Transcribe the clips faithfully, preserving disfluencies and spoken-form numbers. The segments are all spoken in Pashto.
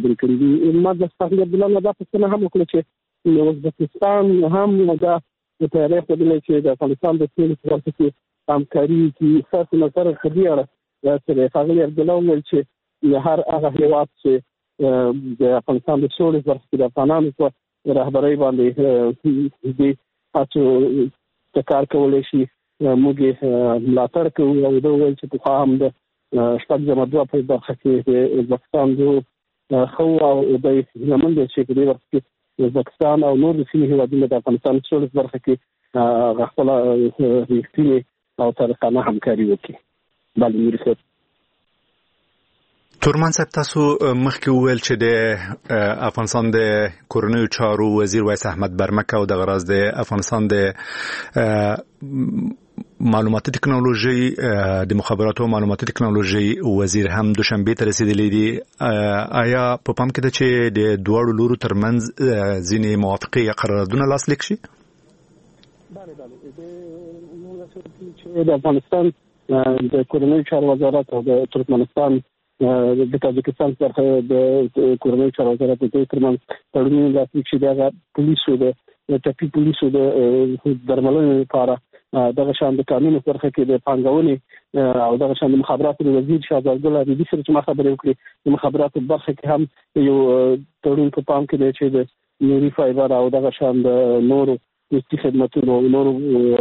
خبرې کړې دي. ما د استاد عبدالله نه دا پوښتنه هم وکړه چې ازبکستان هم دا د تاریخ په دلیل چې د افغانستان د سیمې په برخه کې همکاري کې خاص نظر په دې اړه چې ښاغلي عبدالله وویل چې هر هغه هیواد چې د افغانستان د سولې برخه کې د افغانانو په رهبرۍ باندې دې تاسو ته کار کولی شي، موږ ملاتړ کوو. او دا وویل چې پخوا هم د شپږ جمع دوه په برخه کې د ازبکستان د خو او د زمون د چې په دې وخت کې ازبکستان او نور د سیمې هیوادونو د افغانستان سولې برخه کې غوښتل رښتینې او صادقانه همکاري وکړي. بله میر صاحب تورمان صاحب، تاسو مخکې وویل چې د افغانستان د کورنیو چارو وزیر ویس احمد برمک او د غراز د افغانستان د معلوماتي ټکنالوژي د مخابراتو او معلوماتي ټکنالوژي وزیر هم دوشنبه ته رسیدلی دي. آیا په پام کې ده چې د دوړو لورو ترمنځ ځینې موافقې قراردادونه لاسلیک شي؟ بله بله، د افغانستان د کورنیو چارو وزارت او د ترکمنستان د تاجکستان څخه د کورنیو چارو وزارت د ترمنځ تړون لاسلیک شي. د پولیسو د ټاپي پولیسو د درملنې لپاره دغه شان د قانون برخه کې د پانګونې او دغه شان د مخابراتو د وزیر شهزاد ګل عبیدي سره چې ما خبرې وکړې، د مخابراتو برخه کې هم یو تړون په پام کې دی چې د نوري فایبر او دغه شان د نورو د خدماتو نورو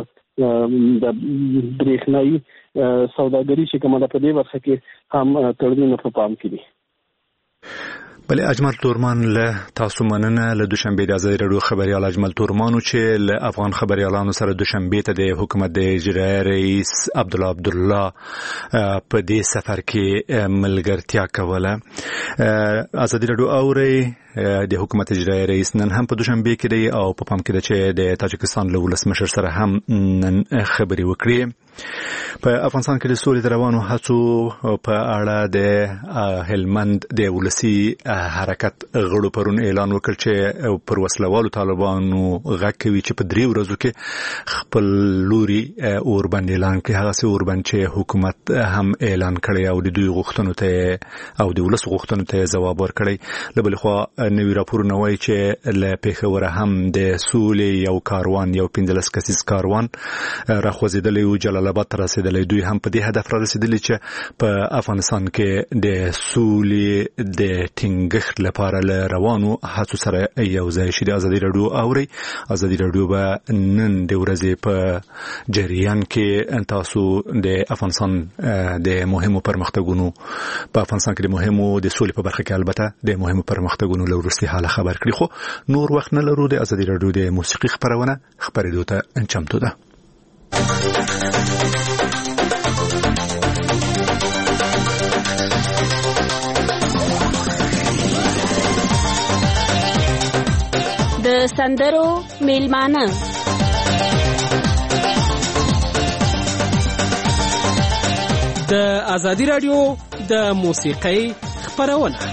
د برېښنايي سوداګري چې کومه ده په دې برخه کې هم تړونونه په پام کې دي. بله اجمل تورمان، له تاسو مننه. له دوشنبه د ازادي راډیو خبريال اجمل تورمانو چې له افغان خبريالانو سره دوشنبه ته د حکومت د اجرایي رئیس عبدالله عبدالله په دې سفر کې ملګرتیا کوله. ازادي راډیو اوري د حکومت اجرایي رئیس نن هم په دوشنبه کې دی او په پام کې ده چې د تاجکستان له ولسمشر سره هم نن خبرې وکړي. په افغانستان کې د سولې روانو هڅو په اړه د هلمند د ولسی حرکت غړو پرون اعلان وکړ چې پر وسلوالو طالبانو غږ کوي چې په درې ورځو کې خپل لوري اوربند اعلان کړي، هغه څه اوربند چې حکومت هم اعلان کړي او د دوی غوښتنو ته او د ولس غوښتنو ته ځواب ورکړي. له بل خوا نوی راپورونه وایي چې له پیښور هم د سولې یو کاروان یو پنځلس کسیز کاروان راخوځېدلی و، جلال آباد ته رسېدلی. دوی هم په دې هدف را رسېدلي چې په افغانستان کې د سولې د ټینګښت لپاره له روانو هڅو سره یو ځای شي. د ازادي راډیو اوري ازادي راډیو به نن د ورځې په جریان کې تاسو د افغانستان د مهمو پرمختګونو په افغانستان کې د مهمو د سولې په برخه کې البته د مهمو پرمختګونو له وروستي حاله خبر کړي. خو نور وخت نه لرو. د ازادي راډیو د موسیقي خبرونه خبرېدو ته چمتو ده. د سندرو میلمانه د ازادي راډیو د موسیقۍ خبرونه.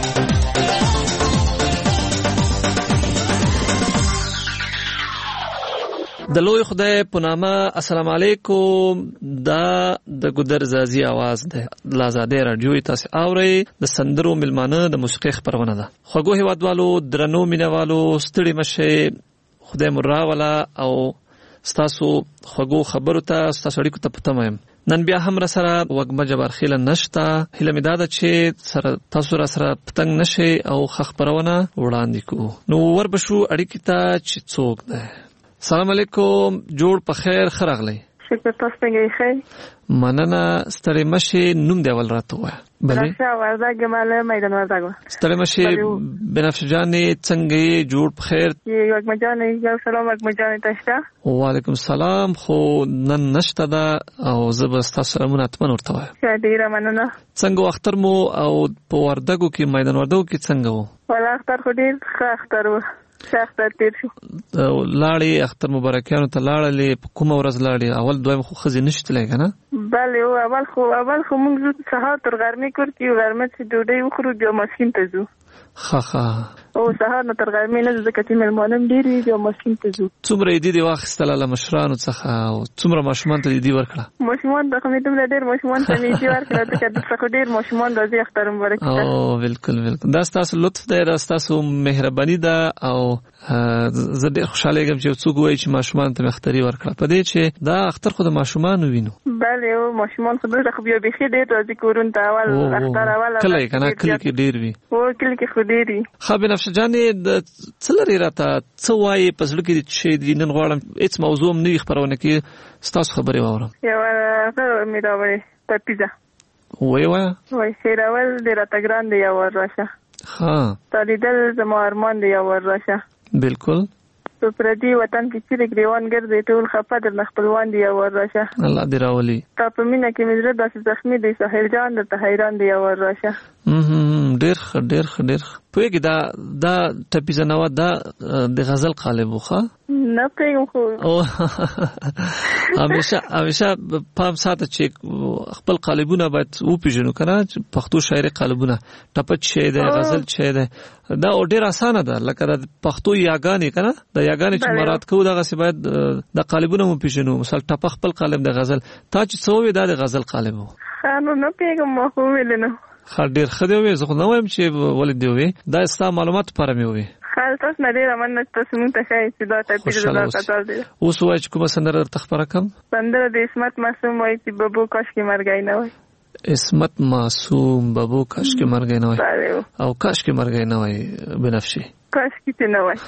د لوی خدای په نامه السلام علیکم. دا د ګودر زازي आवाज ده د ازادي راډیو تاسو اورئ. د سندرو میلمانه د موسیقۍ خبرونه ده. خوږو هیوادوالو، درنو مینوالو، ستړي مشه خدای مرا والا او تاسو خوږو خبرو ته تاسو اړیکو ته پتمم. نن بیا هم را سره وګمه جبر خیل نشتا. هله می داده چې سره تاسو را سره پتنګ نشي او خبرونه وړاندې کو. نو ور بشو اړیکې ته چې څوک ده. سلام علیکم، جوړ په خیر خرغلی. شکر، تاسو څنګه یې؟ مننه. ستړي مشه نوم دی ول راته وای. بله راشه وردا ګماله میدان وردا. ستړي مشه بنفسه جانې څنګه یې؟ جوړ په خیر. یو وګ مجانې یو سلام وګ مجانې تاسو. وعلیکم السلام. خو نن نشته دا او زبستا سره مونږ ورته وای. ډیره مننه. څنګه اختر مو او په وردګو کې میدان وردګو کې څنګه وو؟ ولا اختر خو ډیر ښه اختر وو. اختر تیر شو. لاړې اختر مبارکیانو ته لاړلې. په کومه ورځ لاړې؟ اول دویم خو خزي نشته لګا نه؟ بله او اول خو اول خو موږ سهار تر غرمې کور کې غرمې چې ډوډۍ وخورو بیا ماشین ته ځو. ها ها او سهار نه تر غرمې نه ځکه چې مېلمانه ډېر وي بیا ماسپښین ته ځو. څومره عیدي دې واخیستله له مشرانو څخه او څومره ماشومان ته عیدي ورکړه؟ ماشومان ته خو مې دومره ډېر ماشومان ته مې عیدي ورکړه ځکه دلته خو ډېر ماشومان راځي اختر مبارک ته. او بالکل بالکل دا ستاسو لطف دی، دا ستاسو مهرباني ده او زه ډېر خوشحاله یم چې څوک وایي چې ماشومان ته مې اختري ورکړه په دې چې دا اختر خو د ماشومانو وینو. بله او ماشومان خو دلته خو بیا بیخي ډېر راځي کورونو ته اول اختر اول کله یې که نه کلي کې ډېر وي. او کلي کې خو ډېر وي. ښه بنفشه جانې د څه لرې راته څه وایې په زړه کې دې چې دی نن غواړم هېڅ موضوع هم نه وي خپرونه کې ستاسو خبرې واورم. یوه هغه مې راوړې تپیزه وایې وایه وایي هېرول دې راته ګران دی یو ور راشه. ښه تا لیدل زما ارمان دی یو ور راشه. بالکل په پردي وطن کې چیرې ګریوان ګرځې ټول خفه درنه خپلوان دی یو ور راشه. الله دې راولي. تا په مینه کې مې زړه داسې زخمي دی سهیل جان درته حیران دی یو ور راشه. ډېر ښه ډېر ښه ډېر ښه. پوهېږې دا دا ټپیزه نوه دا د غزل قالب و ښه نه پوهېږم خو همیشه همیشه پام ساته چې خپل قالبونه باید وپېژنو که نه پښتو شاعري قالبونه ټپچ شی دی غزل شی دی دا ډېر اسانه ده لکه د پښتو یاګانې که نه د یاګانې چې مراد کوو دغسې باید د قالبونه وپېژنو. مثال ټپه خپل قالب د غزل تا چې څه ووې دا د غزل قالب و. ښه نو نه پوهېږم ما خو وویلې نه. ښه ډېر ښه دی ووې زه خو نه وایم چې ولې دې ووې دا ستا معلوماتو لپاره مې ووې. ښه تاسو نه ډېره مننه چې تاسو مونږ ته ښایي چې دا ټپیزه دا قطار دی. اوس ووایه چې کومه سندره درته خپره کړم؟ سندره د عصمت معصوم وایي چې ببو کاشکې مرګی نه وای. عصمت معصوم ببو کاشکې مرګی نه وای او کاشکې مرګی نه وای بنفشي کاشکې چې نه وای.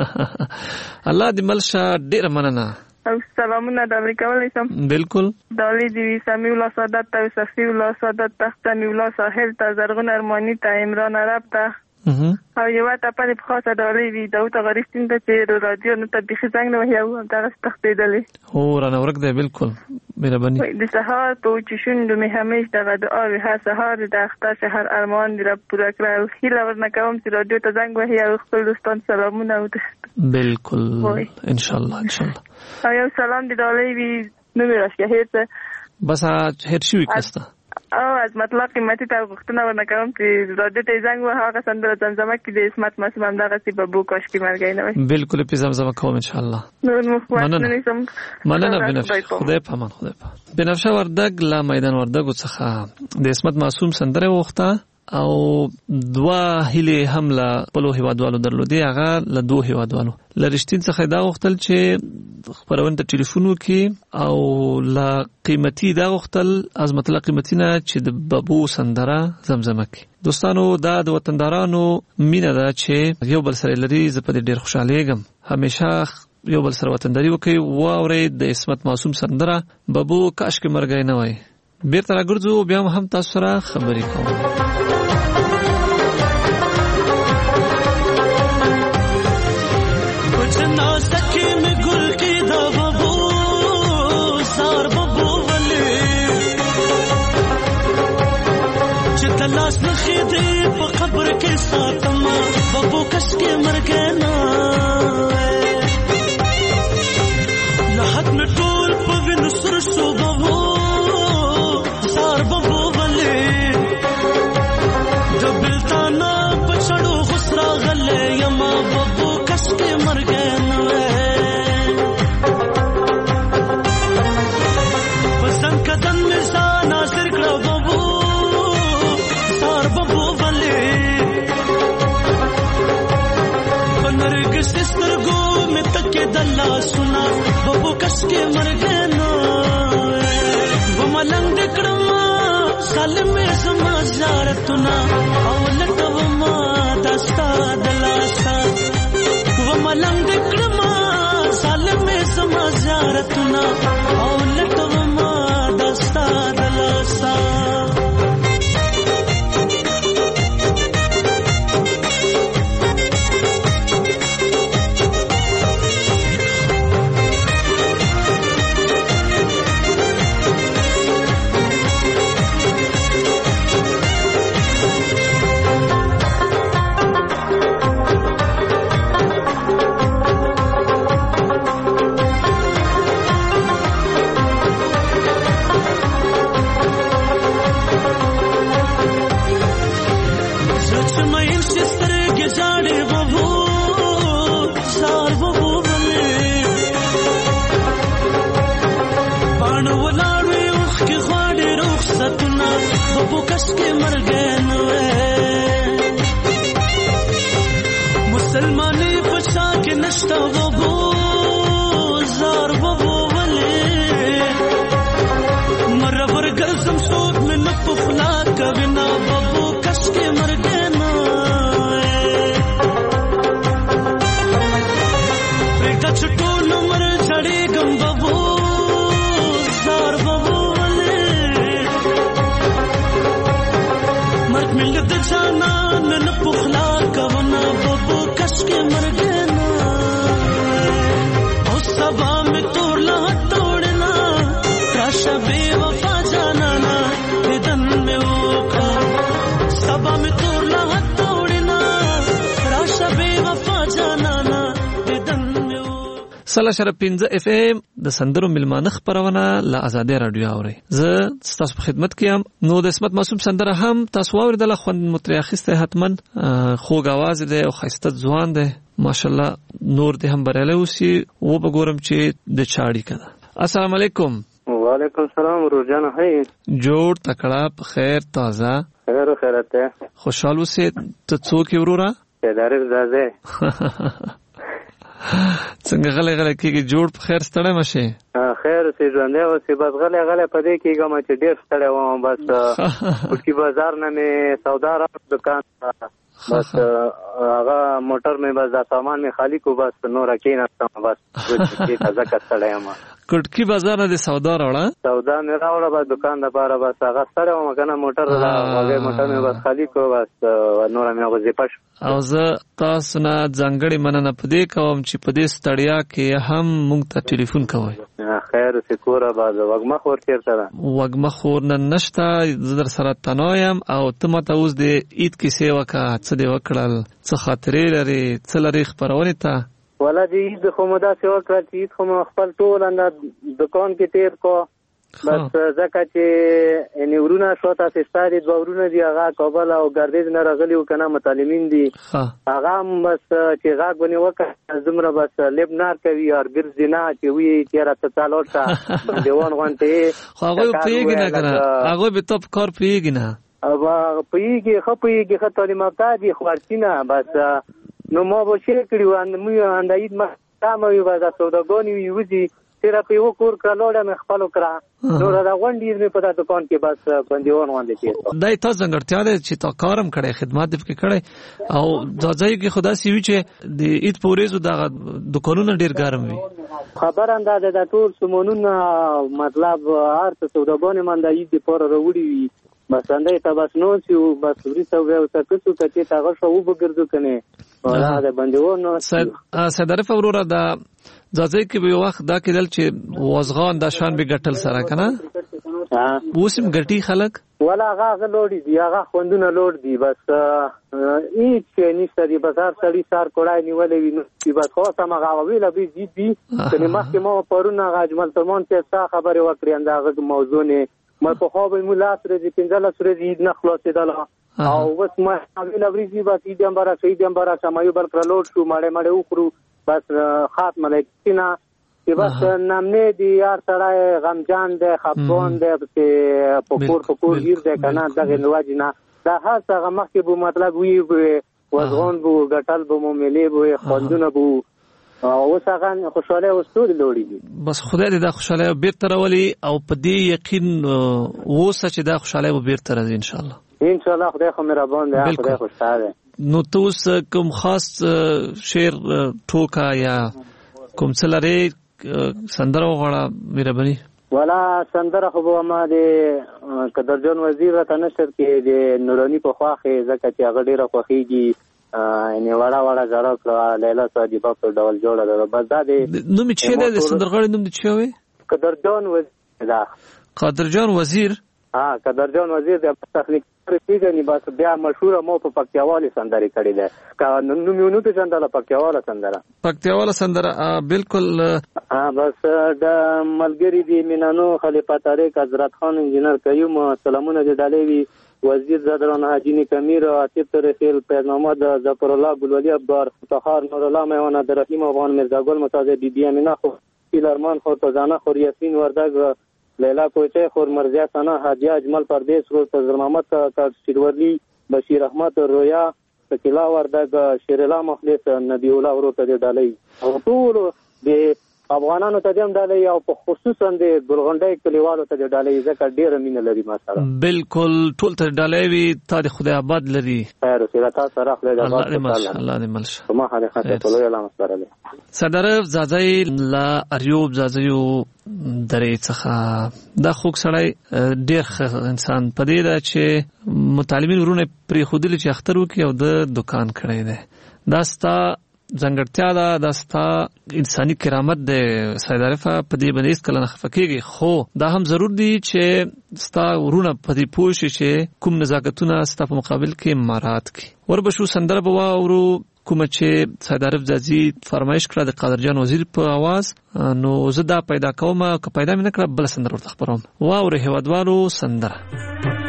الله دې ملشه ډېره مننه. او سلامونه د امریکا ولی سم. بالکل دالی دیوی سمی الله سعادت ته صفی الله سعادت تخت نیولا ساحل ته زرغون ارمانی ته عمران عرب ته او یو ته په خاصه دالی وی داوته غریستین ته چې رادیو نو ته بخي څنګه نو یو دا تختیدلې او رانه ورک دی. بالکل مهرباني. د سهار په چشوندو می همیش دغه دعا وی ها سهار د اختر شهر ارمان دی رب پورا کړو. هیله ورنه کوم چې رادیو ته زنګ وهي او خپل دوستان سلامونه او بالکل ان شاء الله ان شاء الله. او یو سلام دی دالی وی نو می راشه هیڅ بس هر شي وکسته او از مطلق قیمتي ته غوښتنه ورنه کوم چې رادیو ته زنګ وه هغه سندره زمزمه کې د عصمت معصوم هم دغسې ببو کاشکې مرګی نه وای. بالکل پې زمزمه کوم ان شاء الله. مننه مننه بنفشه خدای پامان خدای پامان. بنفشه وردګ له میدان وردګو څخه د عصمت معصوم سندره وغوښته او دوه هیلې هم له خپلو هېوادوالو درلودې هغه له دوو هېوادوالو له رښتین څخه دا غوښتل چې خپرونې ته ټلیفون وکړي او له قیمتي دا غوښتل عظمت الله قیمتي نه چې د ببو سندره زمزمه کړي. دوستانو دا د وطندارانو مینه ده چې یو بل سره لري. زه په دې ډېر خوشحالېږم. همیشه یو بل سره وطنداري وکړئ. واورئ د عصمت معصوم سندره ببو کاشکې مرګی نه وای. بیرته راګرځو بیا هم تاسو سره خبرې کوم. لاس نخې دې په قبر کې ساتم ببو کاشکې مرګی نه نه حد مې ټول په وینو سور شو ببو سار ببو ولې د بلتانه په چړو غوس راغلی یما ببو کاشکې مرګی نه په ځان قدم مې ځان حاضر کړه ببو سترګو مې تکې د لاسونه ببو کاشکې مرګی نه و ملنګ دې کړم ظالمې زما زیارتونه او لټومه دا ستا د لاسه و ملنګ دې کړم ظالمې زما زیارتونه او لټومه دا ستا د لاسه. बबू कस के मर गए नवे मुसलमानी बचा के नश्ता बबू जार बबू वले मरबर गरसम सोत में नपुखला कविना बबू कस के मर गए नवे बेटा छुटो नमर झड़ी गम बबू जार बबू वले मर मिलत जाना न पुखला कवना बबू कस के मर गए ना उस सबा में तोड़ना तोड़ना राशा बेवफा जाना ना दिदन में ओखा सबा में तोड़ना तोड़ना राशा बेवफा जाना ना दिदन में سلا شرف پنځه اف ام د سندرو ملمانه خبرونه له آزادۍ رادیو اوري زه تاسو په خدمت کې یم نو د اسمت معصوم سندره هم تاسو اوریدل خو متریاخسته حتمن خوږ आवाज دی او خسته ځوان دی ماشاءالله نور دې هم بریاله اوسي و بګورم چې د چاړي کده السلام علیکم وعلیکم السلام روزانه هي جوړ تکړه په خیر تازه خیر او خیرته خوشاله اوسې ته څوک ورورا ادارې زازه څنګه غلې غلې کېږي جوړ په خیر ستړی مشه خیر سي ژوندې او سي بس غلې غلې پدې کېږم چې ډېر ستړی وم بس پټي بازار نه مې سودا را دکان بس هغه موټر مې بس دا سامان مې خالی کو بس نور کې نه بس چې تازه کړل یم کټکی بازار نه سودا راوړه سودا مې راوړه بس دکان د بار بس هغه ستړی وم کنه موټر را هغه موټر مې بس خالی کو بس نور مې هغه زیپش او زه تاسو نه ځانګړي مننه پدې کوم چې پدې ستړیا کې هم مونږ ته ټلیفون کوئ خیر سکوره باز وګمه خور چیرته ده وګمه خور نه نشته زدر سره تنایم او ته ماته اوس د عید کې سیوا کا څه دی وکړل څه خاطرې لري څه لري خبرونه ته ولا دې عید خو مو دا سیوا کړ چې عید خو خپل ټول اند دکان کې تیر کو بس ځکه چې ان ورونه شو تاسو ستاري د ورونه دی هغه کابل او ګردیز نه راغلی و کنه متعلمین دي هغه بس چې هغه غونی وکړه زمره بس لبنار کوي او ګرځینا چې وی چې راته چالوټه دیوان غونته هغه پیګ نه کنه هغه به توپ کار پیګ نه او پیګ خو پیګ خو تعلیم یافته دي خورتینه بس نو ما به شي کړیو ان مې انداید ما تاسو یو بازار سوداګونی ویوځي تیرا په یو کور کړهلوړه مې خپل کړه نو را غونډې مې په دا دکان کې بس بنديون باندې کېږي دای تاسو څنګه ده چې تا کارم کړی خدمات دې کې کړی او ځای کې خدا سي وی چې د عید پوریزو د دکانونو ډیر ګرم وي خبر اندازه د ټول سمونونه مطلب هر څه سوداګانې منده عید پر وروړي وي بس اندای ته بس نو چې بس ورې څو یو څه کڅو کچې تاغه شو وګرځو کنه ولا د بنديون صدر فورورا دا ځای کې به وخت دا کېدل چې وزغان د شان به ګټل سره کنه اوسم ګټي خلک ولا هغه لوړ دي هغه خوندونه لوړ دي بس هیڅ نشته دی بازار سړی سار کوړای نیولې ویني چې بس خو سم هغه ویل به دي دي کنه مخکې مو پرونه اجمل ترمن ته څه خبره وکړي انداغه موضوع نه ما په خو به مولا سره دي پنځله سره دي نه خلاصېدل او بس ما ویل ورېږي بس دې امبارا شي دې امبارا سمایو بل کړ لوړ شو ماړې ماړې وخرو بس خاتمه لیکینا چې بس نامنه دی یار سړی غمجان دی خپون دی چې پکور پکور گیر دی کنه دغه نواجینا دا هڅه مخکې بو مطلب وی وزغون بو غټل بو ملي بو خوندونه بو او څنګه خوشاله او ستوري لوړي بس خدای دې دا خوشاله بیرته راولي او په دې یقین ووسه چې دا خوشاله به بیرته راځي ان شاء الله ان شاء الله خدای خو مهربان دی خدای خوشاله نو توس کوم خاص شعر ټوکا یا کوم څلره سندره وغواړه مهرباني ولا سندره خو ما دې قدرجان وزیر ته نشر کې د نورانی په خواخه ځکه چې هغه ډیره خوخيږي ان وړا وړا زړه کړه لیلا صادقه په ډول جوړه ده بس دا دې نو می چې د سندرغړي نوم دې چوي قدرجان وزیر دا قدرجان وزیر ها قدرجان وزیر د تخنیک پیژنې بس بیا مشهور مو په پکتیاوالي سندري کړې ده کا نو میونو ته سندره پکتیاواله سندره پکتیاواله سندره بالکل ها بس د ملګری دی مینانو خلیفہ طارق حضرت خان انجینر قیوم سلامونه دې ډالېوي وزیر زدران حاجی کمیر عاطف رفیل پیغمبر د ظفر الله ګلولی ابدار طاهر نور الله میوانه درحیم افغان مرزا ګل متازه بی بی امینا خو پیلرمان خو تزانه خو یاسین وردګ لیلا کوچه خور مرزیا ثنا حاجی اجمل پردیس رو فضل محمد کا شیرولی بشیر احمد رویا سکیلا وردګ شیرلا مخلص نبی الله ورو ته ډالۍ او ټول د افغانانو ته هم ډالۍ او په خصوصا د ګلغونډۍ کلیوالو ته ډالۍ ځکه ډیره مینه لري ماشاءالله. بالکل ټول ته ډالۍ وي تا د خدای آباد لري. خیر اوسه تاسو سره خدای آباد الله الله دې ملشه ما حاله خاطر ټول اعلان سره صدر زازای لا اریوب زازیو درې څخه دا خوک سړی ډیر انسان پدې دا چې متعلمین ورونه پری خودل چې اختر وکي او د دکان کړی دی دا ستا ځنګړتیا دا د ستا انساني کرامت د سید عارفه په دې باندې اس کله نه خفکیږي خو دا هم ضرور دی چې ستا ورونه په دې پوه شي چې کوم نزاکتونه ستا په مقابل کې مارات کی وربشو سندره بوا ورو کوم چې سید عارف زازي فرمایش کړه د قادر جان وزیر په आवाज نو زه دا پیدا کوم که پیدا مې نه کړ بل سندره ورته خبروم واو هیوادوالو سندره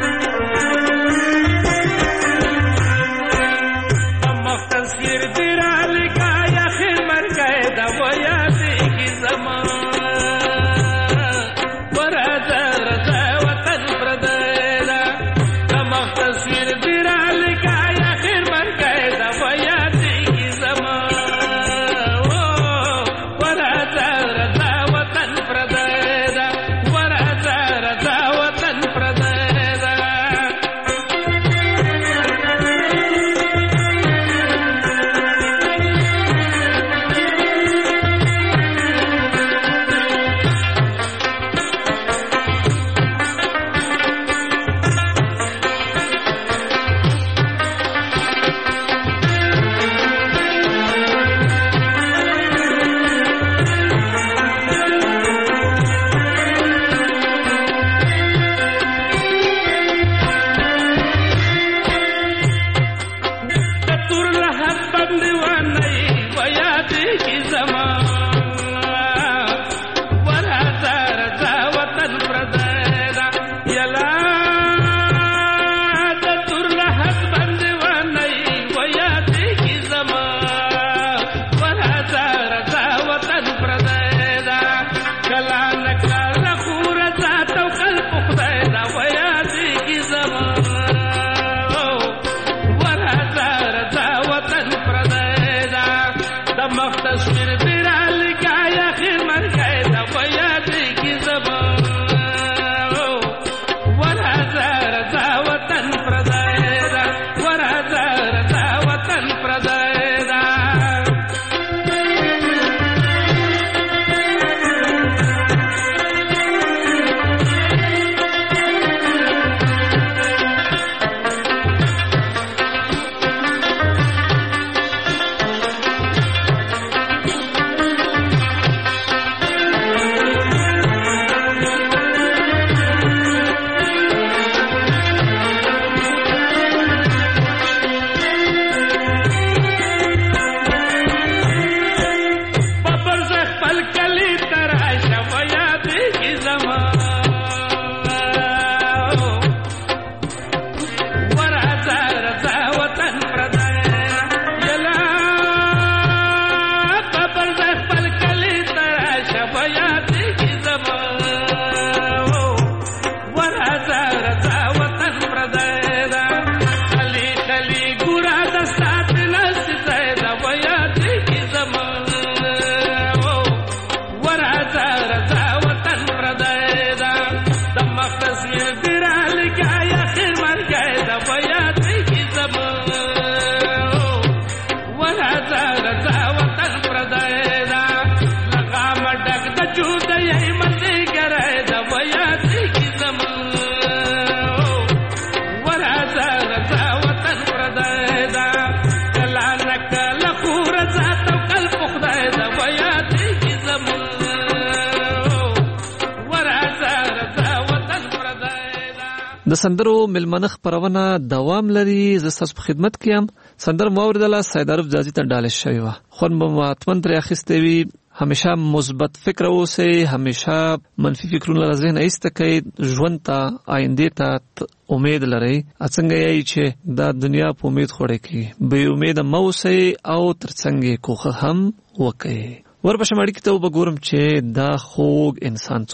د سندرو ملمنه خبرونه دوام لري زه تاسو په خدمت کې یم سندر موردله سید عارف زازي ته ډاله شوی و خو متمن تر اخیسته وی همیشه مثبت فکر اوسئ همیشه منفي فکرونه له ذهن ایسته کړئ ژوند ته آینده ته امید لرئ څنګه یې چې دا دنیا په امید خوړې کی به امید مو اوسئ او ترڅنګ کوخه هم وکړئ ورپسې مړی کې ته وګورم چې دا خوږ انسان څوک دی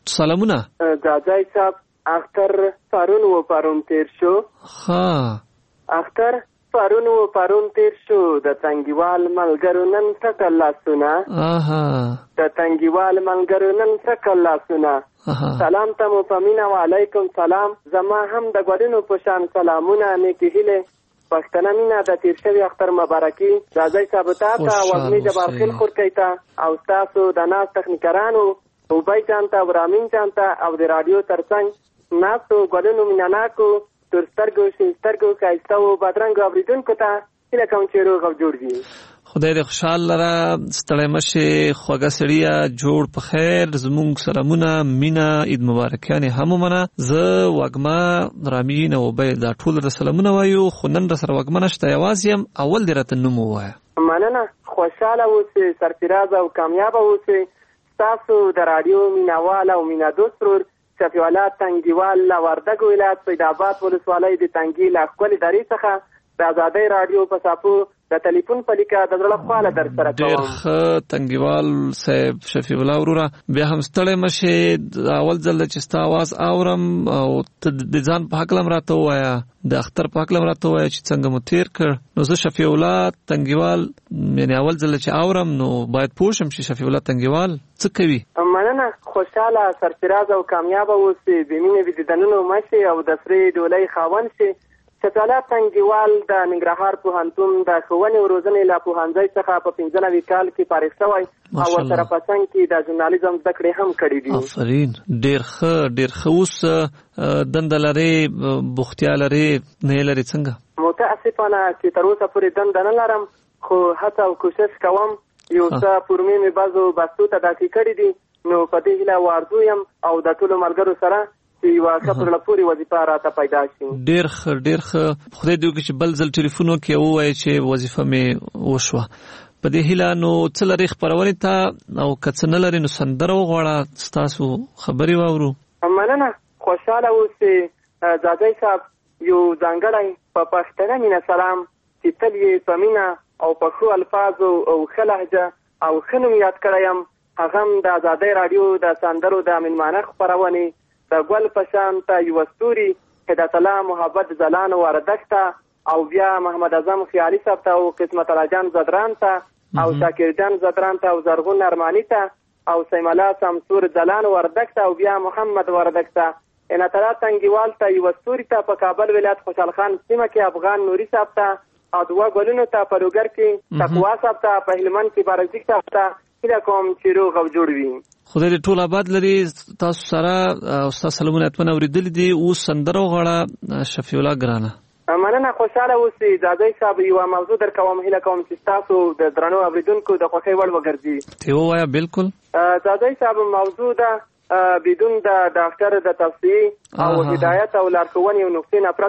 سلامونه جاجای صاحب اختر پرون و پرون تیر شو ها اختر پرون و پرون تیر شو د تنګیوال ملګرو نن څکل لاسونه اها د تنګیوال ملګرو نن څکل لاسونه سلام ته مو پمینا وعلیکم سلام زما هم د ګډونو په شان سلامونه نیکی هله پښتنه مینا د تیر شوی اختر مبارکي جاجای صاحب ته او وزمي جبار خیل خور کیتا او تاسو د ناس تخنیکرانو او بای چانتا او رامین چانتا او د رادیو ترڅنګ ناسو ګډونو میناناکو تر سترګو شینسترګو کایسته او بدرنګ اوریدونکو ته هیله کوم چې روغ او جوړ وي. خدای دې خوشحال لره ستړی مشه خوږه سړیا جوړ په خیر زمونږ سلامونه مینا عید مبارکانه هم منه زه وګما رامین او بای دا ټول د سلامونه وایو خو نن در سره وګما نشته یوازې هم اول دې راته نوم ووایه. مننه خوشاله اوسئ سرفراز او کامیاب اوسئ تاسو د رادیو میناوال او مینا دوست ورور شفیع تنګیوال لا وردګ ولایت سیدآباد ولسوالۍ د تنګي لا خپل دری څخه د آزادۍ رادیو په صافو د ټلیفون په لیکه د زړه خواله در سره کوم. ډېر ښه تنګیوال صاحب شفیع الله وروره بیا هم ستړی مشه اول ځل چې ستا اواز اورم او د ځان په حق لم راته ووایه د اختر په حق لم راته ووایه چې څنګه مو تیر کړ نو زه شفیع الله تنګیوال یعنی اول ځل چې اورم نو باید پوه شم چې شفیع الله تنګیوال څه کوي. مننه خوشاله سرفراز او کامیاب اوسئ د مینې وجدانونو مشي او د سرې ډولۍ خاوند شي. شفیع تنګیوال د ننګرهار پوهنتون د ښوونې او روزنې له پوهنځي څخه په پنځه نوي کال کې فارغ شوی او ورسره په څنګ کې د ژورنالیزم زده کړې هم کړې دي. آفرین ډېر ښه ډېر ښه. اوس دنده لرې بوختیا لرې نه لرې څنګه؟ متاسفانه چې تر اوسه پورې دنده نه لرم خو هڅه او کوشش کوم یو څه پورمې مې بعضو بستو ته داخل کړي دي نو په دې هیله وارزو یم او د ټولو ملګرو سره یو کفر لپاره وظیفه راته پیدا شي. ډیر ښه ډیر ښه خدای دې وکړي چې بل ځل ټلیفون وکړي او وایي چې وظیفه مې وشوه په دې هیله نو څه لري خپرونې ته او که څه نه لري نو سندره وغواړه ستاسو خبرې واورو. مننه خوشحاله اوسئ جاجای صاحب یو ځانګړی په پښتنه مینه سلام چې تل یې په مینه او په ښو الفاظو او ښه لهجه او ښه نوم یاد کړی یم هغه هم د ازادۍ راډیو د سندرو د مېلمانه خپرونې د ګل په شان ته یوه ستوري هدایت الله محبت ځلان وردګ ته او بیا محمد اعظم خیالي صاحب ته او قسمت الله جان زدران ته او شاکر جان زدران ته او زرغون ارماني ته او سیم الله سمسور ځلان وردګ ته او بیا محمد وردګ ته هدایت الله تنګیوال ته یوه ستوري ته په کابل ولایت خوشحال خان سیمه کې افغان نوري صاحب ته او دوه ګلونو ته په لوګر کې تقوا صاحب ته په هلمند کې بارزیک صاحب ته هیله کوم چې روغ او جوړ وي. خدای دې ټول آباد لري تاسو سره او تاسو سلامونه اتمنه اوریدل دي اوس سندره وغواړه شفیع الله ګرانه. مننه خوشاله اوسئ جاجای صاحب یوه موضوع در کوم هیله کوم چې تاسو د درنو اوریدونکو د خوښۍ وړ وګرځي. ته ووایه بالکل. جاجای صاحب موضوع ده بدون د ډاکټر د توصیې او هدایت او لارښوونې او نقطې نه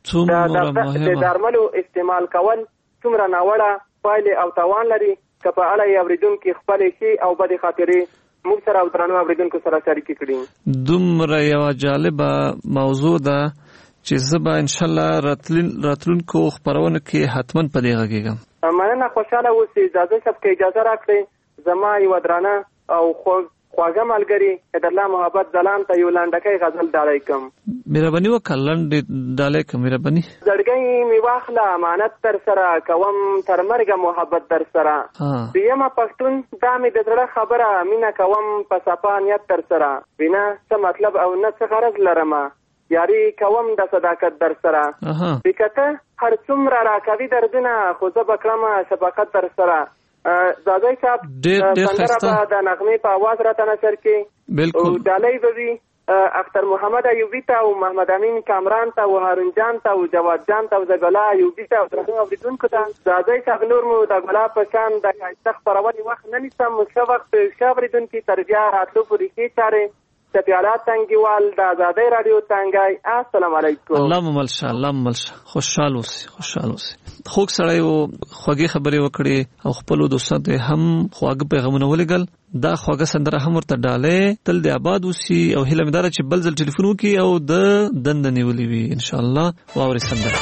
پرته د درملو استعمال کول څومره ناوړه پایلې او تاوان لري که په اړه یې اورېدونکي خپلې ښې او بدې خاطرې موږ سره او درنو اورېدونکو سره شریکې کړي. دومره یوه جالبه موضوع ده چې زه به انشاءالله راتلونکو خپرونو کې حتما په دې غږېږم. مننه خوشحاله اوسئ جاجای صاحب که اجازه راکړئ زما یوه درانه او خواږه ملګري هدایت الله محبت ځلان ته یو لنډکی غزل ډالۍ کړم. مهرباني وکړه لنډې ډالۍ کړه مهرباني. زړګی مې واخله امانت در سره کوم تر مرګه محبت در سره دویمه پښتون دا مې د زړه خبره مینه کوم په صفا نیت در سره بنا څه مطلب او نه څه غرض لرمه یاري کوم د صداقت در سره بکته هر څومره راکوي دردونه خو زه به کړم شفقت در سره. زادای صاحب سندره به د نغمې په آواز راته نشر کې او ډالۍ به وي اختر محمد ایوبي ته او محمد امین کامران ته او هارون جان ته او جواد جان ته او زګلا ایوبي ته او درنو اوریدونکو ته زادای صاحب نور مو د ګلا په شان د ښایسته خپرونې وخت نه نیسم ښه وخت ښه اورېدونکي تر بیا راتلو پورې ښې چارې شفیع الله تنګیوال د ازادۍ راډیو تنګای السلام علیکم. الله ممل شه الله ممل شه خوشحال اوسئ خوشحال اوسئ. خوږ سړی و خوږې خبرې وکړې او خپلو دوستانو ته هم خواږه پیغامونه ولېږل. دا خوږه سندره هم ورته ډالۍ تل دې آباد اوسي او هیله مې دا ده چې بل ځل ټلیفون وکړي او د دنده نیولې وي انشاءالله. واورئ سندره.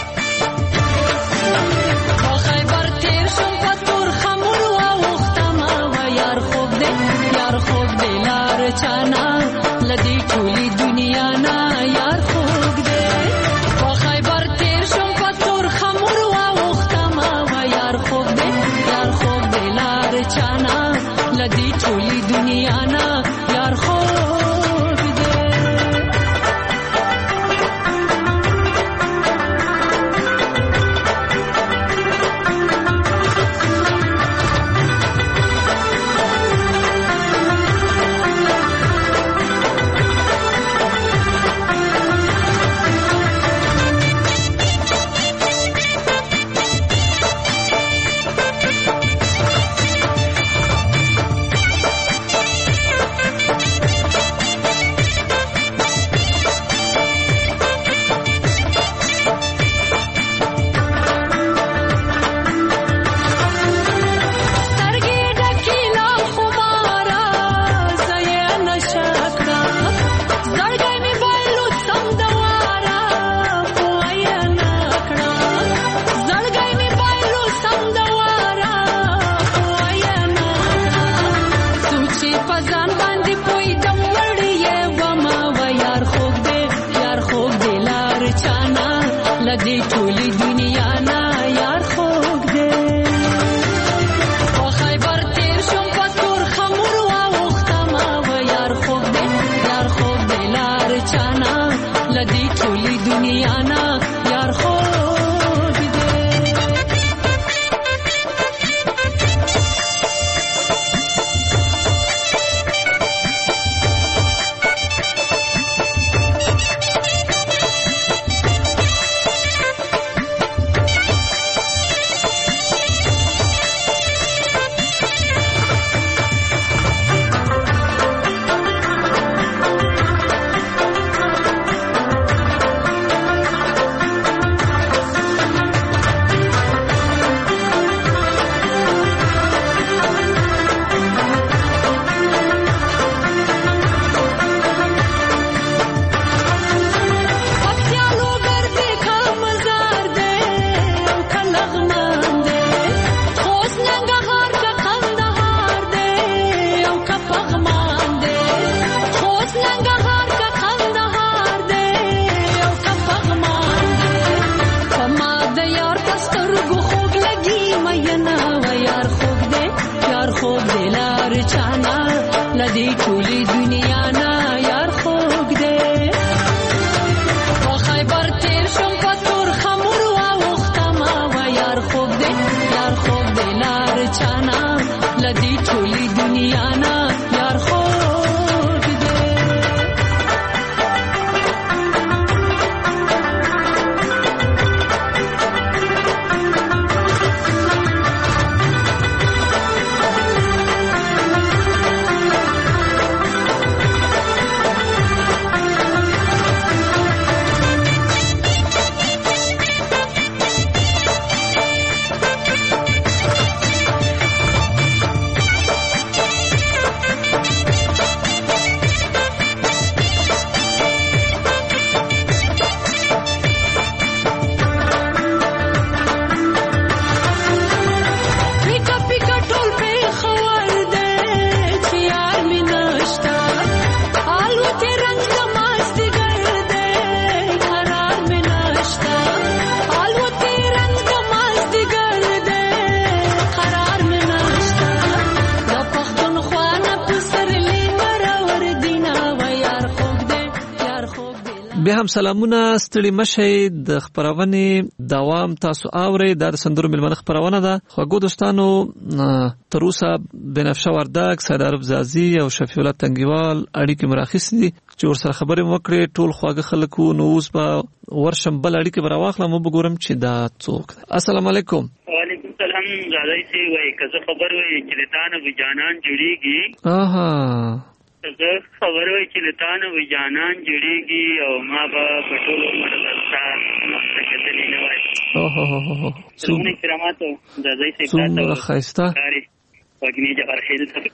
چانا لګ ټولې دنیا نه یار خوږ دی په خیبر تیر شم په تور خمور واوښتمه و یار خوږ دی یار خوږ دی لار چانه له دې ټولې دنیا نه یار خوږ بیا هم سلامونه ستړي مشئ د خبرونې دوام تاسو اورئ دا د سندرو ملمنه خبرونه ده خوږو دوستانو تر اوسه بنفشه وردګ سید عرب زازي او شفیع الله تنګیوال اړیکې مراخص دي چې ورسره خبرې وکړي ټول خواږه خلکو نو اوس به ورشم بل اړیکې به راواخلم او وګورم چې دا څوک ده. السلام علیکم. وعلیکم السلام. زادای سي وای که خبر وای چې لتان ابو جانان جوړیږي. اها زه خبر وای چې لتان ابو جانان جوړیږي او ما به پټول مرستا څنګه نه وای. اوه هو هو څومره کراماتو زادای سي څومره خایسته وګنی جبر خیل څه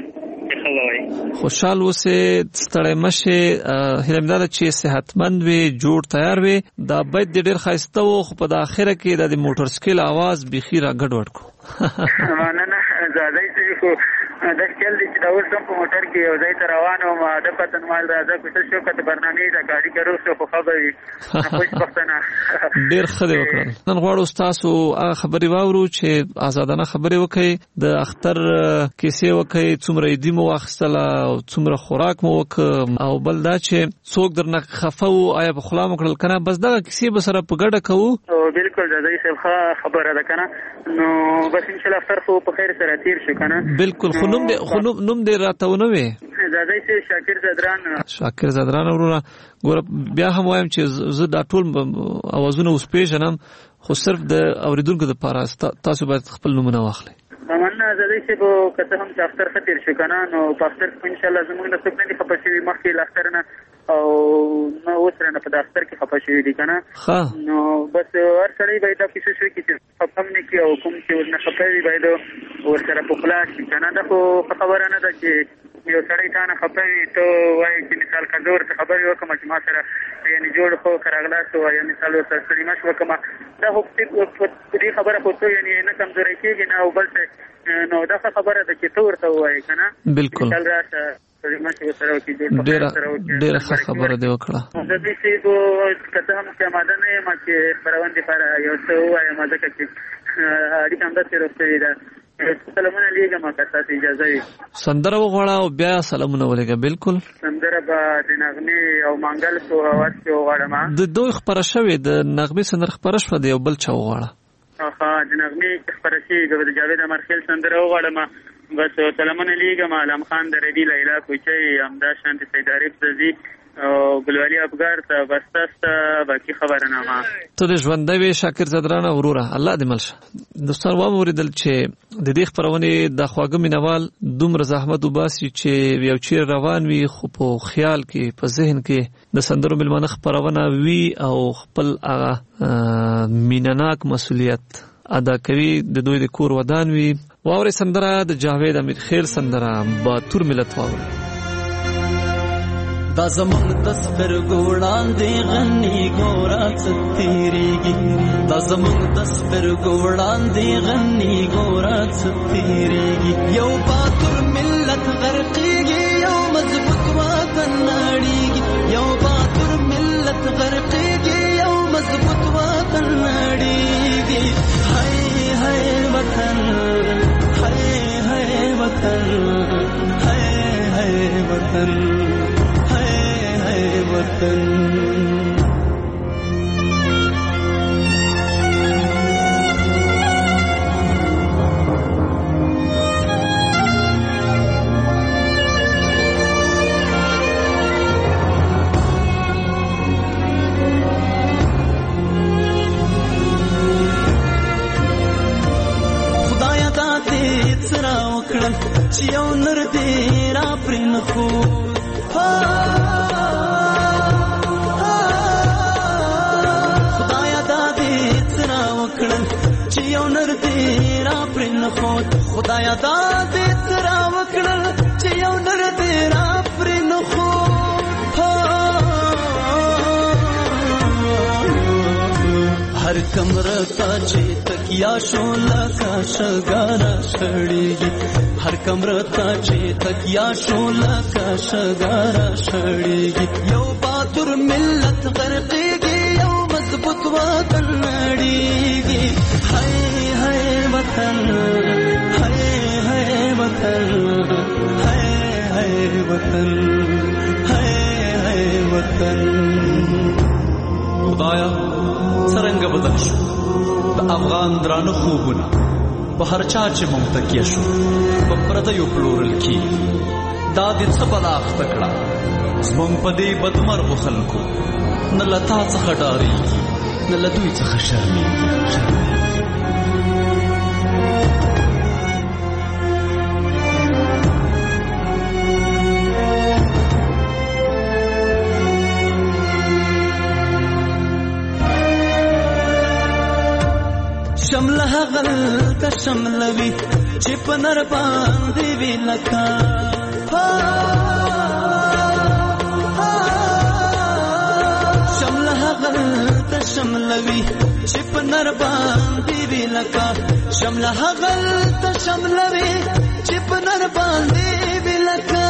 څه خوای. خوشحال اوسه ستړی مشه هیلمدار چې صحتمند وي جوړ تیار وي دا باید ډېر خایسته وو خو په اخره کې د موټر سکل आवाज بخیره ګډوډ کو. نه نه زادای سي خو د خپل چې دا اوس په موټر کې یو ځای ته روان او ما د پتن مال راځه کوشش شو کته برنامه دا ګاډي کرو څه خو خبري خوش بختنه ډیر خدای وکړل. نن غواړو تاسو هغه خبري واورو چې آزادانه خبري وکړي د اختر کیسې وکړي څومره دې مو واخستله او څومره خوراک مو وک او بل دا چې څوک درنه خفو آیا په خلا مکړل کنه بس دا کیسې به سره په ګډه کوو. او بالکل دا یې خبره ده کنه نو بس ان شاء الله اختر خو په خیر سره تیر شو کنه. بالکل خو نوم دې خو نوم دې راتهونه وي زادای سي شاکر زدران. شاکر زدران ورونه ګور بیا هم وایم چې زه دا ټول اوازونه اوس پیژنم خو صرف د اوریدونکو لپاره تاسو باید خپل نومونه واخلئ. مننه زادای سي په کته هم چې اختر خطر شو کنه نو په اختر ان شاء الله زموږ د سپنې په پښې مخکې لاختر نه او نو وسره په اختر کې خپه شوی دي کنه. نو بس هر سړی باید تاسو شوي چې خپم نه کی او کوم چې ورنه خپوي باید ورسره په خلاص کنه دا خو خبره نه ده چې یو سړی تا نه خپوي ته وایي چې مثال کزور ته خبرې وکم چې ما سره یعنی جوړ خو کراغلاس او یعنی مثال سره سړی مش وکم دا خو دې خبره خو ته یعنی نه کمزوري کېږي نه او بل نو دا خبره ده چې تور ته وایي کنه. بالکل ډېر ډېر ښه خبره دی وکړه. زه دې چې کو کته هم چې ماده نه یم چې خبرونه لپاره یو څه وایم ماده کې اړیکه هم د تیروستې ده. سلامونه لیږم که تاسو اجازه وي سندره وغواړه او بیا سلامونه ولېږه. بالکل سندره به د نغمې او مانګل په اواز کې وغواړم. د دوی خپره شوې د نغمې سندره خپره شوه د یو بل چا وغواړه. ها د نغمې خبره شي د جاوید امرخیل سندره وغواړم. بس سلامونه لیږم علم خان د ردی لیلا کوچي همدا شانتي سید عارف زدي او ګلوالي افغار ته بس تاسو باقي خبره نه ما ته د ژوندۍ وي شاکر زدران وروره الله دې ملشه. دوستان و موریدل چې د دې خبرونه د خواږه مینوال دومره زحمت وباسي چې یو چیر روان وي خو په خیال کې په ذهن کې د سندرو ملمنه خبرونه وي او خپل هغه مینناک مسؤلیت ادا کوي د دوی د کور ودان وي. واوري سندره د جاوید امیر خیل سندره با تور ملت واوري. دا زمون تصویر ګوړان دی غنی ګورا ستیریږي دا زمون تصویر ګوړان دی غنی ګورا ستیریږي یو باتور ملت غرقيږي یو مضبوط وطن نړیږي یو باتور ملت غرقيږي یو مضبوط وطن نړیږي. هاي هاي وطن هاي هاي وطن هاي هاي वतन है है वतन یو نر دې را پرن خو خدایا دا دې ترا وکړل چې یو نر دې را پرن خو خدایا دا دې ترا وکړل چې یو نر دې را پرن خو हर कमरा ताजे तकिया शोला का शगारा छड़ेगी हर कमरा ताजे तकिया शोला का शगारा छड़ेगी यो बहादुर मिल्लत गरकेगी यो मजबूत वतन लड़ेगी हाय हाय वतन हाय हाय वतन हाय हाय वतन हाय हाय वतन खुदाया څرنګه بدل شو د افغان درانه خوبونه په هر چا چې ممتکیه شو په پردیو پلورل کی دا د څه بلا اخته کړه زمونږ په دې بدمرغو خلکو نه له تا څخه ډارېږي نه له دوی څخه شرمېږي شمله غل کا شملوي چې په نر باندې وی لکا شمله غل کا شملوي چې په نر باندې وی لکا شمله غل کا شملوي چې په نر باندې وی لکا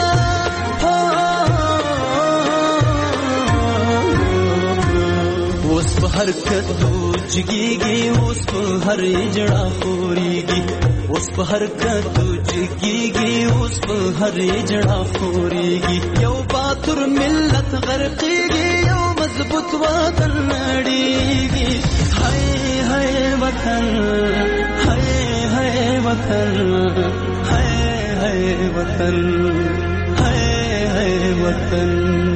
اوس په حرکت جگیگی اوس په هر جڑا خوريږي اوس په حرکت جگیگی اوس په هر جڑا خوريږي یو باتور ملت غرقيږي یو مضبوط وطن نړيږي هاي هاي وطن هاي هاي وطن هاي هاي وطن هاي هاي وطن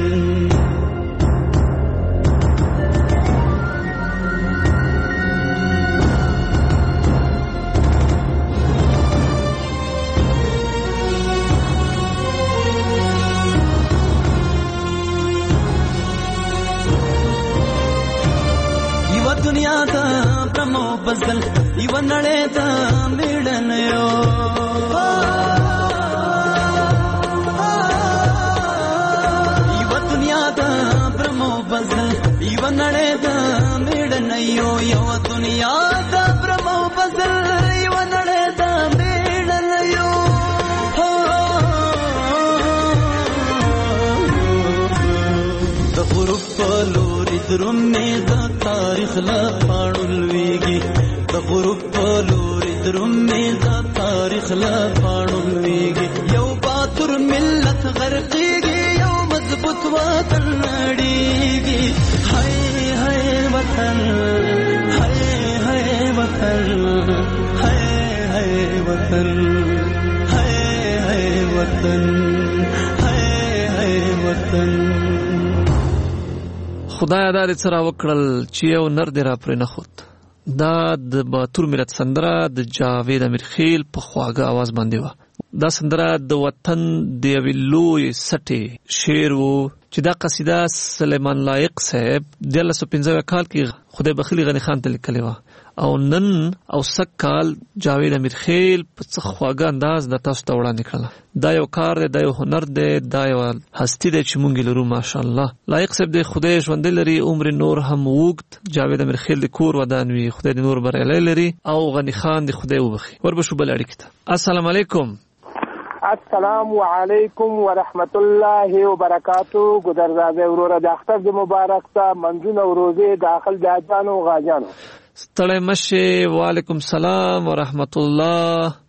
دنیا دا برمو بزل یو نړۍ دا میړن یو یو دنیا دا برمو بزل یو نړۍ دا میړن یو یو دنیا دا برمو بزل یو نړۍ دا میړن یو د غروب په لوري درومې دا تاریخ لا پاړولويږي د غروب په لوري درومې دا تاریخ لا پاړولويږي یو باتور ملت غرقيږي یو مضبوط وطن نړيږي هاي هاي وطن هاي هاي وطن هاي هاي وطن هاي هاي وطن هاي هاي وطن خدایا دا دې سره وکړل چې یو نر دې را پرې نه خود دا د باتور ملت سندره د جاوید امیرخیل په خواږه आवाज باندې و دا سندره د وطن د یوې لوی سټې شعر و چې دا قصیده سلیمان لایق صاحب د الله سو پنځه کال کې خدای بخیل غنی خان ته لیکلې و او نن او سکال جاوید امیرخیل په خواږه انداز د تاسو ته وړاندې کړل دا یو کار دی دا یو هنر دی دا یو هستی دی چې مونږ لرو ماشاءالله لایق صاحب د خدای ژوند لري عمر نور هم وګت جاوید امیرخیل د کور ودان وی خدای د نور بر لري او غنی خان د خدای وبخي وربشو بل اړیکه السلام علیکم السلام علیکم ورحمت الله وبرکاتو ګدرزاده وروره د اختر د مبارک ته منځونه وروزه داخل د اجانو غاجانو ستړی مشه وعلیکم سلام ورحمت الله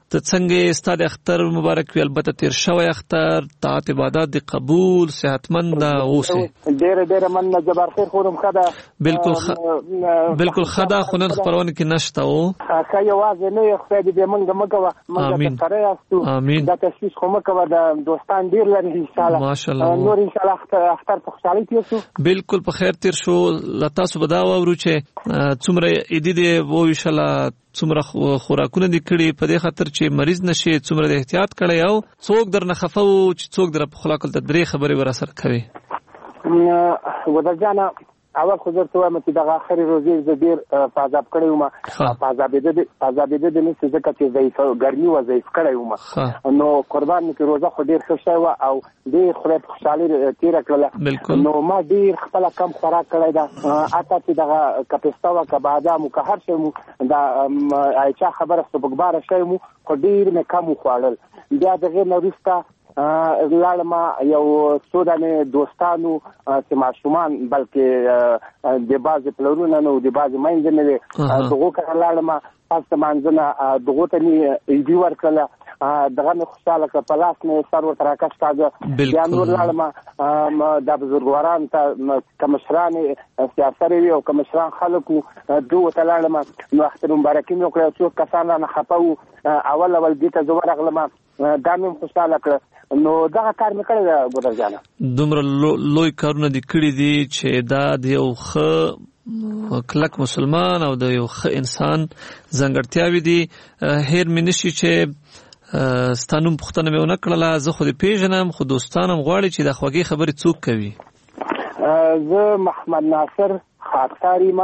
ته څنګه ستاسو اختر مبارک وي، البته تیر شوی اختر، طاعت عبادت دی قبول، صحتمند اوسه. ډېر ډېر مننه جبار خیر خورم خدا. بالکل خ... بالکل خدا خو نن خبرونه کې نشته او که یوازې نه خدای دې موږ مګو موږ سره یاستو. امين. دا تشویش خو مکو د دوستان ډېر لري ان شاء الله. ماشاءالله. نور ان شاء الله اختر په خوشحالۍ تیر شو. بالکل په خیر تیر شو. لتاسو بدا وورو چې څومره اېدې دې وو ان شاء الله څومره خوراکونه دي کړي په دې خاطر چې مریض نشي، څومره د احتیاط کړی او څوک درنه خفو چې څوک در په خلاقل د درې خبرې ور سره کوي. ودرجانه اول خو درته وایم چې دغه اخري روزي ز ډیر فاضاب کړی وم. فاضاب دې فاضاب دې نه څه ځکه چې ضعیف ګرمي و ضعیف کړی وم، نو قربان کې روزه خو ډیر ښه شوی و او ډیر خدای په خوشحالي تیر کړله. نو ما ډیر خپل کم خوراک کړی دا اته چې دغه کپستا و کبادام او که هر شی مو دا ایچا خبره سبګبار شوی مو خو ډیر مې کم خوړل. بیا دغه نورستا لاړما یو څو دانې دوستانو چې ماشومان بلکې د بعضې پلرونه نه د بعضې میندې نه وې دغو کره لاړما پس د مانځنه دغو ته مې عیدي ورکړله، دغه مې خوشحاله کړه، په لاس مې سر ورته راکش کاږه. بیا نور لاړم دا بزرګوارانو ته که مشران سیاسرې وي او که مشران خلک وو دغو ته لاړم، نو اختر مبارکي مې وکړه. څوک کسان رانه خفه وو، اول اول دې ته زه ورغلم، دا مې خوشحاله کړه. نو دغه کار مې کړی دی ګودر جانه. دومره لوی کارونه دې کړي دي چې دا د یو ښه کلک مسلمان او د یو ښه انسان ځانګړتیاوې دي. هیر مې نشي چې ستا نوم پوښتنه مې ونه کړله، زه خو دې پېژنم خو دوستان هم غواړي چې دا خوږې خبرې څوک کوي. زه محمد ناصر خاکسار یم،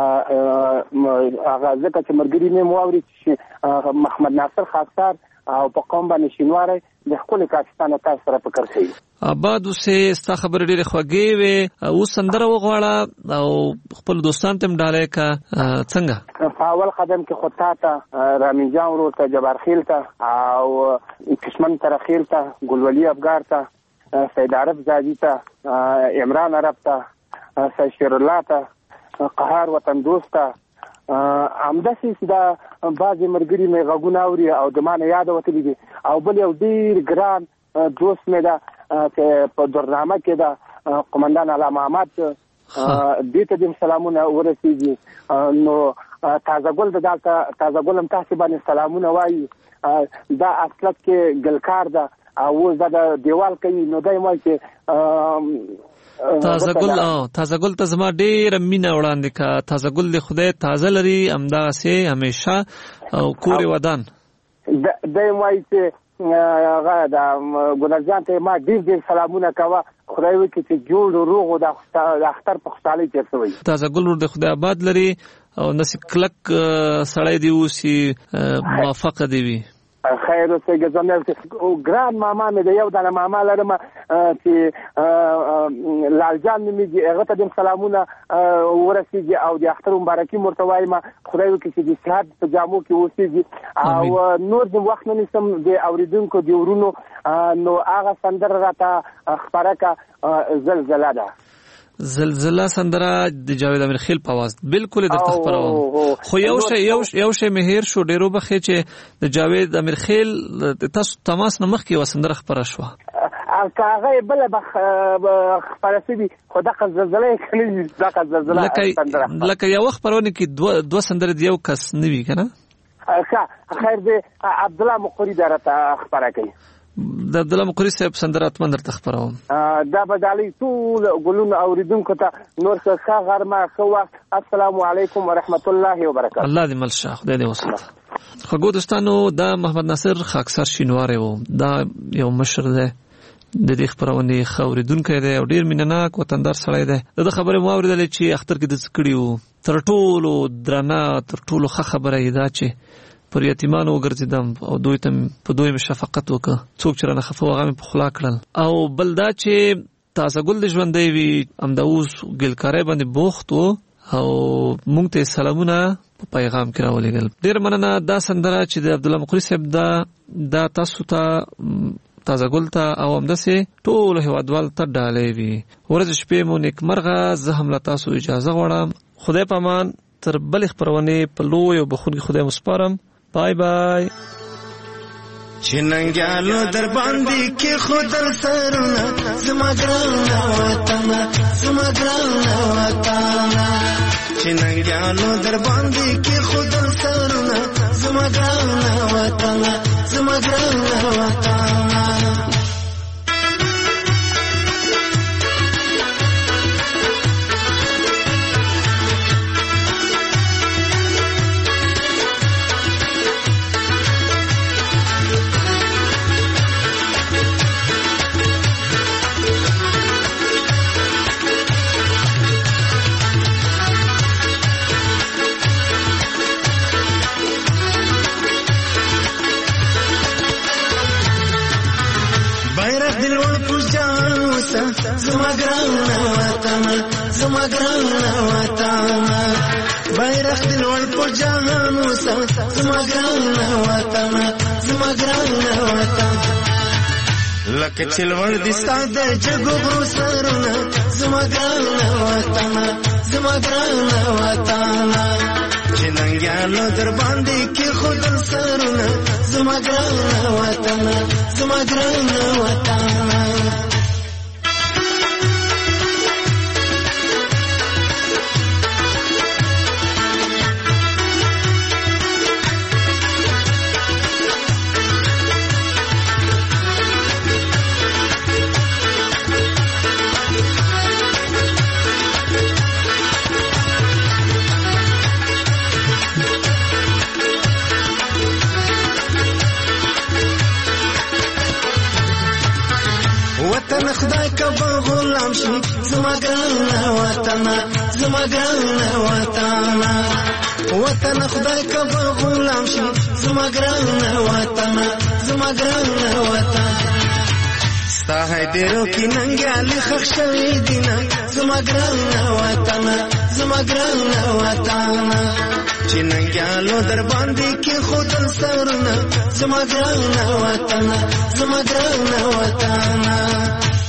هغه ځکه چې ملګري مې مو واوري چې محمد ناصر خاکسار او په قوم باندې شینواری د خپل پاکستان تاسو سره فکر کوي. آباد اوسه، ستا خبرې ډېرې خوږې وې، او سندره وغواړه او خپل دوستان ته هم ډالۍ کا څنګه؟ په اول قدم کې خو تا ته رامین جان ورور ته، جبار خیل ته او کشمن ترخیل ته، ګلولي افګار ته، سید عرب زادي ته، عمران عرب ته، سید شیر الله ته، قهار وطن دوست ته، همداسې چې دا بعضې ملګري مې غږونه اوري او د ما نه یاده وتلي دي. او بل یو ډېر ګران دوست مې ده چې په درنامه کې ده قمندان علامه احمد، دې ته دې سلامونه ورسېږي. نو تازه ګل د دلته تازه ګل هم تاسې باندې سلامونه وایي. دا اصلت کې ګلکار ده او اوس دا د دیوال کوي، نو دا یې وایي چې تازه ګل او تازه ګل ته زما ډېره مینه وړاندې کا. تازه ګل د خدای تازه لري، همداسې همیشه او کور ودان. دا یې وایي چې هغه د ګلرجان ته ما ډېر ډېر سلامونه کوه، خدای وکړي چې جوړ روغ د اختر په خوشحالۍ تېر شوی. تازه ګل ور د خدای آباد لري او نسي کلک سړی دی اوسي، موفقه دی وي. خیر اوسه ګزمه او ګران ماما مې د یو دانه ماما لرم چې لالجان مې هغه ته د سلامونه ورسېږي او د اختر مبارکي مرته وایم. خدای وکړي چې د صحت په جامو کې اوسېږي او نور د وخت نه نسم د اوریدونکو د ورونو، نو هغه سندره راته خبره کا زلزله ده. زلزله سندره د جاوید امیر خیل په आवाज بالکل درته خبروم. خو یو شی یو یو شی مهیر شو ډیرو بخې چې د جاوید امیر خیل تاسو تماس نه مخ کې وسندره خبره شو. هغه بل بخ خبره سي خو دغه زلزله کلی دغه زلزله سندره لکه یو خبرونه کې دوه دوه سندره دی یو کس نوي کنه. خیر دی عبد الله مقری درته خبره کوي. د عبد الله مقری صاحب سندره اتمن درته خبروم. دا بدالي ټول ګلونه اوریدونکو ته نور څه غرمه خو السلام علیکم ورحمت الله وبرکاته. الله دې ملشه، خدای دې وساته. خو دوستانو دا محمد ناصر خاکسار شینواری وو، دا یو مشر دی د دې خبرونه خوریدونکو دی او ډیر مینناک وطندار سړی دی. دا خبره مو اوریدل چې اختر کې د څکړیو تر ټولو درنه تر ټولو ښه خبره یې دا چې پر یتیمانو وګرځیدم او دوی ته په دوی شفقت وکړه، څوک چې رانه خفه وغه مې په خلا کړل. او بل دا چې تازه ګل د ژوندی وي، همدا اوس ګلکارۍ باندې بوخت و او مونږ ته سلامونه په پیغام کې راولېږل. ډېر مننه. دا سندره چې د عبدالله مقری صاحب دا دا تاسو ته تازه ګل ته او همداسې ټولو هېوادوالو ته ډالۍ وي. ورځ شپې مو نیکمرغه. زه هم له تاسو اجازه غواړم. خدای په امان. تر بلې خپرونې په لوی او بخونکي خدای مو سپارم. بای بای. چننګالو در باندې کې خودل سرونه زما ګران وطن زما ګران وطن چننګالو در باندې کې خودل سرونه زما ګران وطن زما ګران وطن زما ګران وطن زما ګران وطن بیرغ د لوړ په جهان وسه زما ګران وطن زما ګران وطن لکه چلور د ستاد جګو غرو سرونه زما ګران وطن زما ګران وطن چننګالو در باندې کې خودل سرونه زما ګران وطن زما ګران وطن وطن خدای کبا غلام شي زما ګران وطن زما ګران وطن وطن خدای کبا غلام شي زما ګران وطن زما ګران وطن ستا هدیرو کې ننګالي خښ شوي دینه زما ګران وطن زما ګران وطن چې ننګالو در باندې کې خودل سرونه زما ګران وطن زما ګران وطن